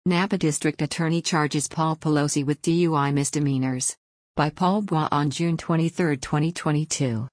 Napa District Attorney charges Paul Pelosi with DUI misdemeanors. By Paul Bois on June 23, 2022.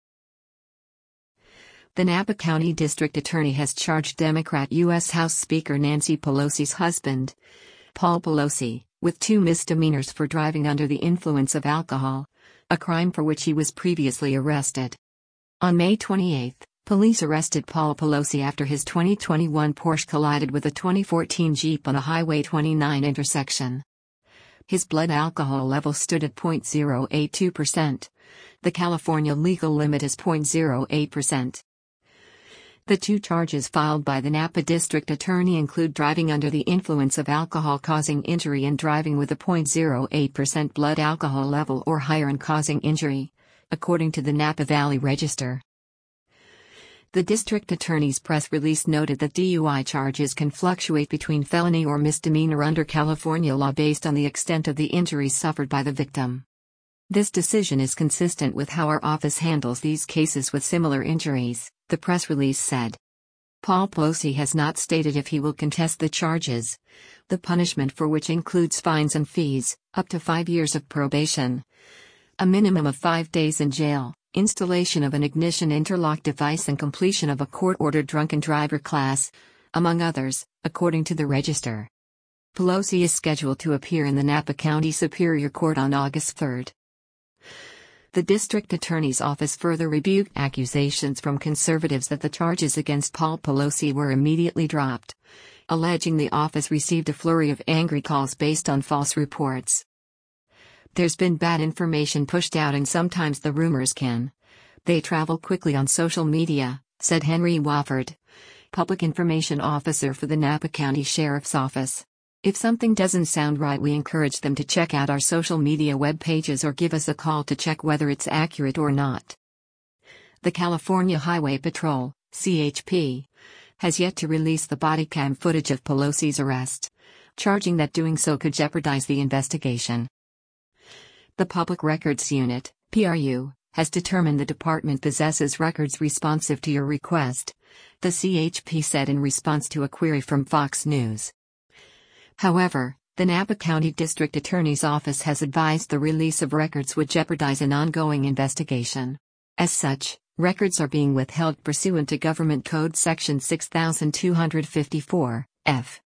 The Napa County District Attorney has charged Democrat U.S. House Speaker Nancy Pelosi's husband, Paul Pelosi, with 2 misdemeanors for driving under the influence of alcohol, a crime for which he was previously arrested. On May 28, police arrested Paul Pelosi after his 2021 Porsche collided with a 2014 Jeep on a Highway 29 intersection. His blood alcohol level stood at 0.082%. The California legal limit is 0.08%. The 2 charges filed by the Napa District Attorney include driving under the influence of alcohol causing injury and driving with a 0.08% blood alcohol level or higher and causing injury, according to the Napa Valley Register. The district attorney's press release noted that DUI charges can fluctuate between felony or misdemeanor under California law based on the extent of the injuries suffered by the victim. This decision is consistent with how our office handles these cases with similar injuries, the press release said. Paul Pelosi has not stated if he will contest the charges, the punishment for which includes fines and fees, up to 5 years of probation, a minimum of 5 days in jail, installation of an ignition interlock device and completion of a court-ordered drunken driver class, among others, according to the Register. Pelosi is scheduled to appear in the Napa County Superior Court on August 3. The district attorney's office further rebuked accusations from conservatives that the charges against Paul Pelosi were immediately dropped, alleging the office received a flurry of angry calls based on false reports. There's been bad information pushed out and sometimes the rumors they travel quickly on social media, said Henry Wofford, public information officer for the Napa County Sheriff's Office. If something doesn't sound right, we encourage them to check out our social media web pages or give us a call to check whether it's accurate or not. The California Highway Patrol, CHP, has yet to release the body cam footage of Pelosi's arrest, charging that doing so could jeopardize the investigation. The Public Records Unit, PRU, has determined the department possesses records responsive to your request, the CHP said in response to a query from Fox News. However, the Napa County District Attorney's Office has advised the release of records would jeopardize an ongoing investigation. As such, records are being withheld pursuant to Government Code Section 6254, F.